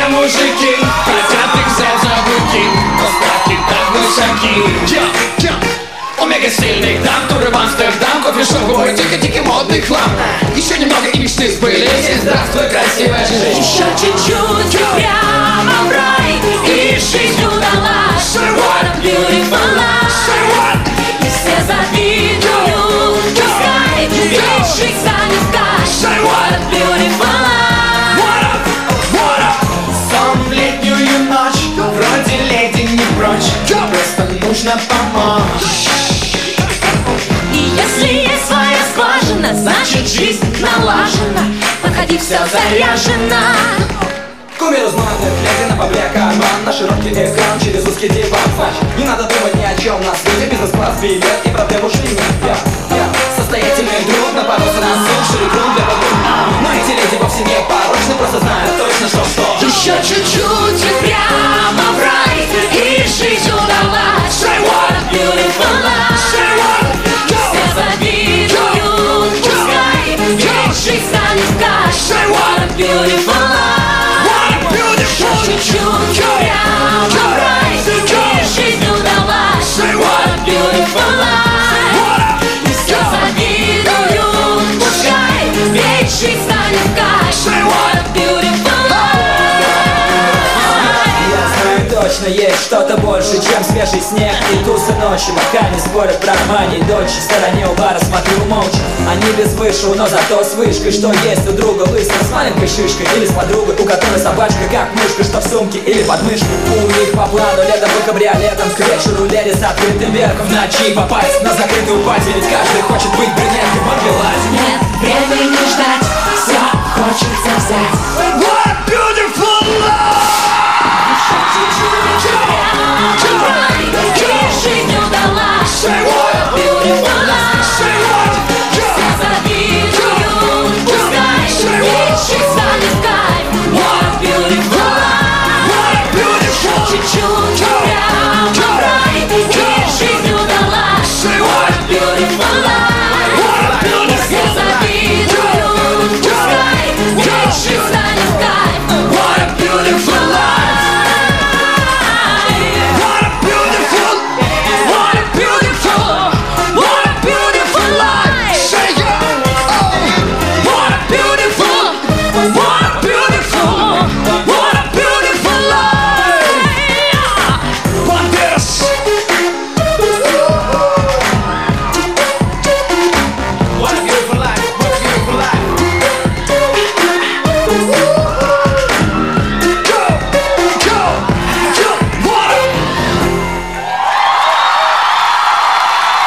мужики хотят их взять за руки, но ставки так высоки. У мега сильных дам, туры в Амстердам, кофешоп, гой, тики-тики, модный хлам. Еще немного и мечты сбылись, и здравствуй, красивая жизнь. Еще чуть-чуть и прямо в рай, и жизнь удалась. What a beautiful life. И все завидуют, пускай ведь жизнь станет кайф. What a beautiful life. Сон в летнюю ночь, вроде леди не прочь, просто нужно помочь. И если есть своя скважина, значит жизнь налажена. Подходи, все заряжено. Кумир узнанных, глядя на бабле карман, на широкий экран через узкий диван. Значит, не надо думать ни о чем на свете, бизнес-класс, билет и проблем уж нет. Состоятельный друг напоролся на суши, грунт для подруг. Но эти леди вовсе не порочны, просто знают точно, что Еще чуть-чуть и прямо в рай, и жизнь удалась. What a beautiful life. Все завидуют, пускай ведь жизнь станет кайф. What a beautiful life. Еще чуть-чуть и прямо в рай, и жизнь удалась. What a beautiful life. Все завидуют, пускай ведь жизнь станет кайф. What a beautiful точно есть что-то больше, чем свежий снег и тусы ночью. Пока не спорят про мани и дочь, в стороне у бара смотрю молча. Они без вышел, но зато с вышкой, что есть у друга лысый с маленькой шишкой, или с подругой, у которой собачка как мышка, что в сумке или под мышкой. У них по плану летом по кабриолетом, к вечеру леди с открытым верхом, в ночи попасть на закрытую пати, ведь каждый хочет быть брюнеткой, подвелась. Нет времени ждать, все хочется взять.